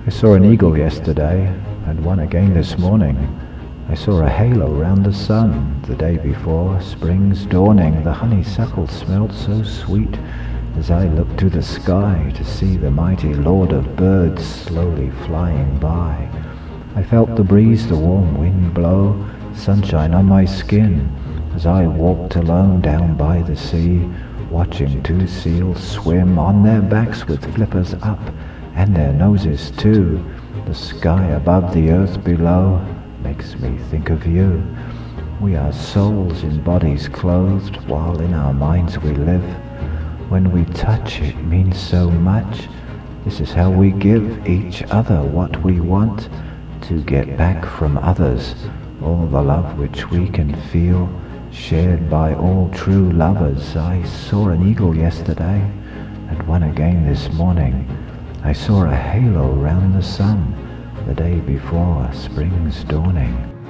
I saw an eagle yesterday, and one again this morning. I saw a halo round the sun the day before. Spring's dawning, the honeysuckle smelled so sweet as I looked to the sky to see the mighty lord of birds slowly flying by. I felt the breeze, the warm wind blow, sunshine on my skin as I walked alone down by the sea, watching two seals swim on their backs with flippers up and their noses too. The sky above, the earth below, makes me think of you. We are souls in bodies clothed, while in our minds we live. When we touch, it means so much. This is how we give each other what we want, to get back from others all the love which we can feel, shared by all true lovers. I saw an eagle yesterday, and one again this morning. I saw a halo round the sun the day before. Spring's dawning.